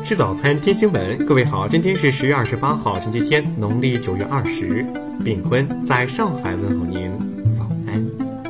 吃早餐，听新闻。各位好，今天是10月28号，星期天，农历9月20。炳坤在上海问候您，早安。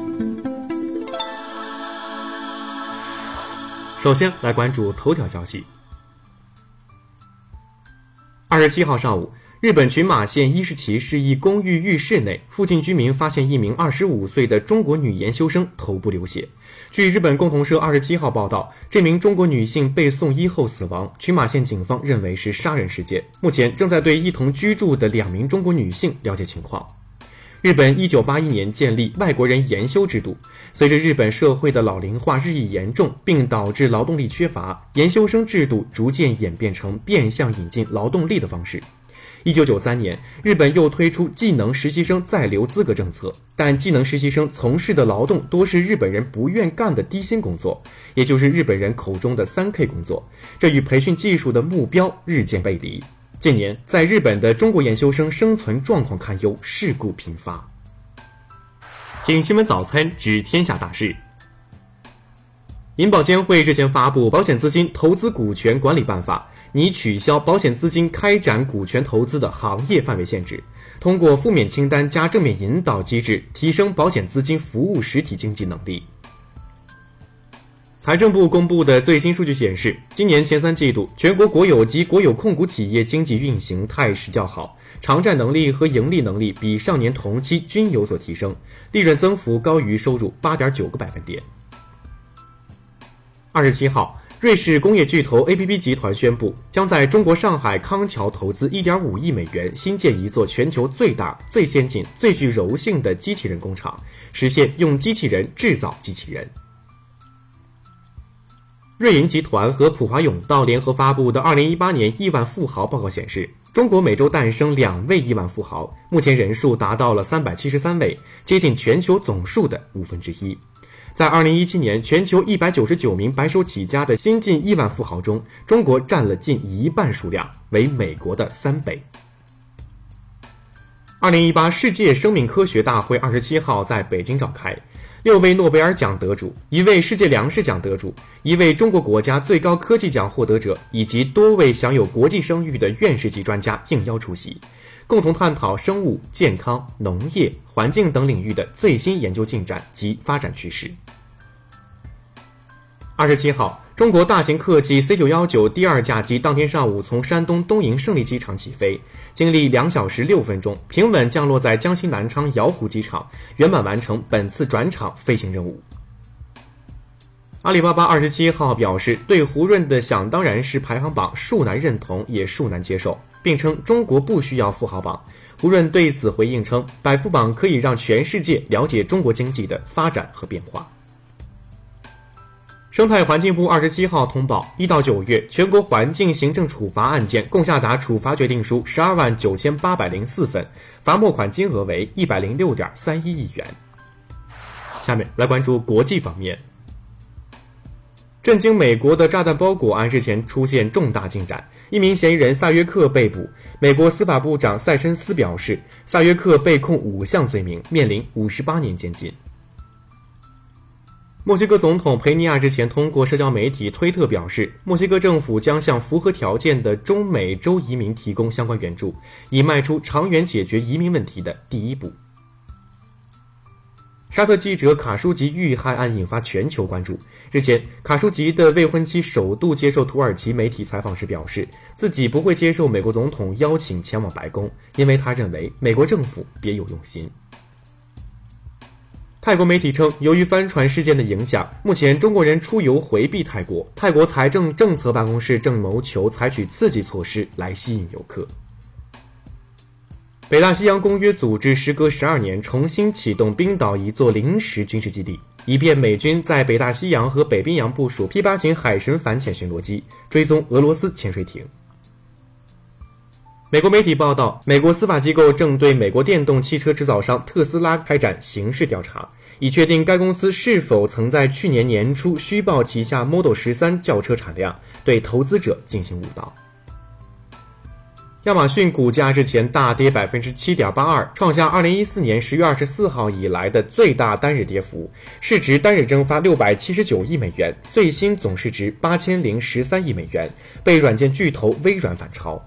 首先来关注头条消息。27号上午，日本群马县伊势崎市一公寓浴室内，附近居民发现一名25岁的中国女研修生头部流血。据日本共同社27号报道，这名中国女性被送医后死亡，群马县警方认为是杀人事件，目前正在对一同居住的2名中国女性了解情况。日本1981年建立外国人研修制度，随着日本社会的老龄化日益严重，并导致劳动力缺乏，研修生制度逐渐演变成变相引进劳动力的方式。1993年，日本又推出技能实习生在留资格政策，但技能实习生从事的劳动多是日本人不愿干的低薪工作，也就是日本人口中的3K 工作，这与培训技术的目标日渐背离。近年，在日本的中国研修生生存状况堪忧，事故频发。听新闻早餐知天下大事。银保监会日前发布《保险资金投资股权管理办法》，拟取消保险资金开展股权投资的行业范围限制，通过负面清单加正面引导机制，提升保险资金服务实体经济能力。财政部公布的最新数据显示，今年前3季度，全国国有及国有控股企业经济运行态势较好，偿债能力和盈利能力比上年同期均有所提升，利润增幅高于收入 8.9 个百分点。27号，瑞士工业巨头 ABB 集团宣布，将在中国上海康桥投资 1.5 亿美元，新建一座全球最大、最先进、最具柔性的机器人工厂，实现用机器人制造机器人。瑞银集团和普华永道联合发布的2018年亿万富豪报告显示，中国每周诞生2位亿万富豪，目前人数达到了373位，接近全球总数的1/5。在2017年全球199名白手起家的新晋亿万富豪中，中国占了近1半数量，为美国的3倍。2018世界生命科学大会27号在北京召开，6位诺贝尔奖得主、1位世界粮食奖得主、1位中国国家最高科技奖获得者以及多位享有国际声誉的院士级专家应邀出席，共同探讨生物、健康、农业、环境等领域的最新研究进展及发展趋势。27号，中国大型客机 C919 第2架机当天上午从山东东营胜利机场起飞，经历2小时6分钟，平稳降落在江西南昌瑶湖机场，圆满完成本次转场飞行任务。阿里巴巴27号表示，对胡润的想当然是排行榜恕难认同，也恕难接受，并称中国不需要富豪榜。胡润对此回应称，百富榜可以让全世界了解中国经济的发展和变化。生态环境部27号通报，1到9月全国环境行政处罚案件共下达处罚决定书129804份，罚没款金额为106.31亿元。下面来关注国际方面。震惊美国的炸弹包裹案日前出现重大进展，一名嫌疑人萨约克被捕。美国司法部长塞申斯表示，萨约克被控5项罪名，面临58年监禁。墨西哥总统佩尼亚日前通过社交媒体推特表示，墨西哥政府将向符合条件的中美洲移民提供相关援助，以迈出长远解决移民问题的第一步。沙特记者卡舒吉遇害案引发全球关注。日前，卡舒吉的未婚妻首度接受土耳其媒体采访时表示，自己不会接受美国总统邀请前往白宫，因为他认为美国政府别有用心。泰国媒体称，由于帆船事件的影响，目前中国人出游回避泰国，泰国财政政策办公室正谋求采取刺激措施来吸引游客。北大西洋公约组织时隔12年重新启动冰岛一座临时军事基地，以便美军在北大西洋和北冰洋部署 P-8型海神反潜巡逻机，追踪俄罗斯潜水艇。美国媒体报道，美国司法机构正对美国电动汽车制造商特斯拉开展刑事调查，以确定该公司是否曾在去年年初虚报旗下 Model 13轿车产量，对投资者进行误导。 亚马逊股价日前大跌 7.82%， 创下2014年10月24号以来的最大单日跌幅，市值单日蒸发679亿美元，最新总市值8013亿美元，被软件巨头微软反超。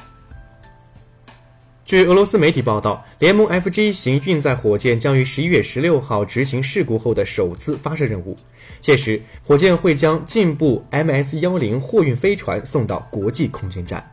据俄罗斯媒体报道，联盟 FG 型运载火箭将于11月16号执行事故后的首次发射任务。届时，火箭会将进步 MS-10货运飞船送到国际空间站。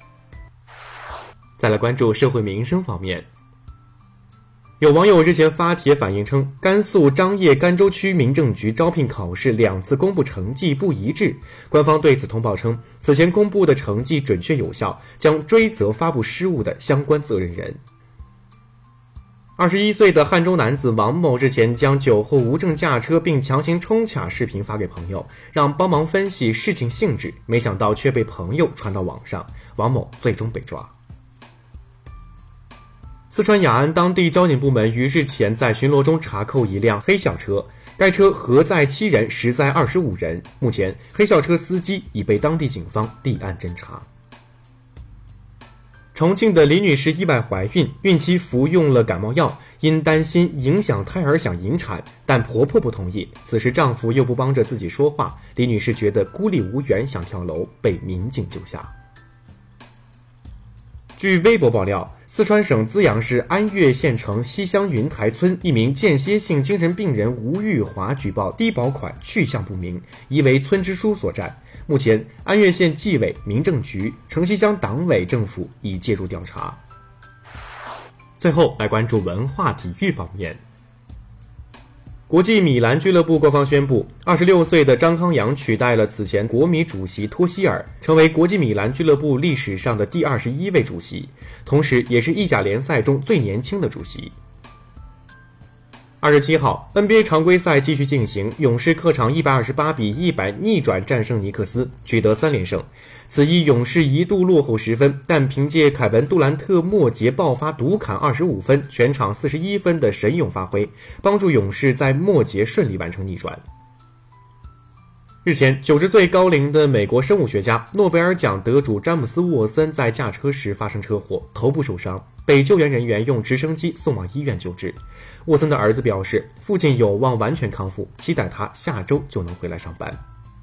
再来关注社会民生方面。有网友日前发帖反映称，甘肃张掖甘州区民政局招聘考试2次公布成绩不一致，官方对此通报称，此前公布的成绩准确有效，将追责发布失误的相关责任人。21岁的汉中男子王某日前将酒后无证驾车并强行冲卡视频发给朋友，让帮忙分析事情性质，没想到却被朋友传到网上，王某最终被抓。四川雅安当地交警部门于日前在巡逻中查扣一辆黑校车，该车核载7人，实载25人。目前，黑校车司机已被当地警方立案侦查。重庆的李女士意外怀孕，孕期服用了感冒药，因担心影响胎儿想引产，但婆婆不同意。此时丈夫又不帮着自己说话，李女士觉得孤立无援，想跳楼，被民警救下。据微博爆料，四川省资阳市安岳县城西乡云台村一名间歇性精神病人吴玉华举报低保款去向不明，疑为村支书所占。目前，安岳县纪委、民政局、城西乡党委政府已介入调查。最后来关注文化体育方面。国际米兰俱乐部官方宣布，26岁的张康阳取代了此前国米主席托希尔，成为国际米兰俱乐部历史上的第21位主席，同时也是意甲联赛中最年轻的主席。27号 NBA 常规赛继续进行，勇士客场128-100逆转战胜尼克斯，取得3连胜。此役勇士一度落后10分，但凭借凯文杜兰特末节爆发独砍25分，全场41分的神勇发挥，帮助勇士在末节顺利完成逆转。日前，90岁高龄的美国生物学家、诺贝尔奖得主詹姆斯·沃森在驾车时发生车祸，头部受伤，被救援人员用直升机送往医院救治。沃森的儿子表示，父亲有望完全康复，期待他下周就能回来上班。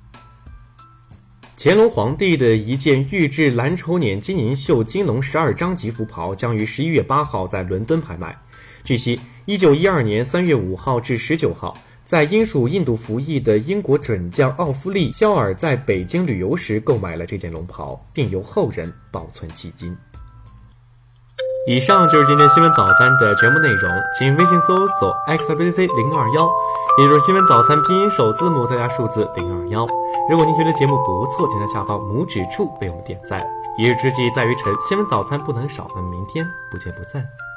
乾隆皇帝的一件御制蓝绸辇金银绣金龙12章吉服袍将于11月8号在伦敦拍卖。据悉，1912年3月5号至19号，在英属印度服役的英国准将奥夫利·肖尔在北京旅游时购买了这件龙袍，并由后人保存迄今。以上就是今天新闻早餐的全部内容，请微信搜索 xbc021， 也就是新闻早餐拼音首字母再加数字021。如果您觉得节目不错，请在下方拇指处为我们点赞。一日之计在于晨，新闻早餐不能少，那么明天不见不散。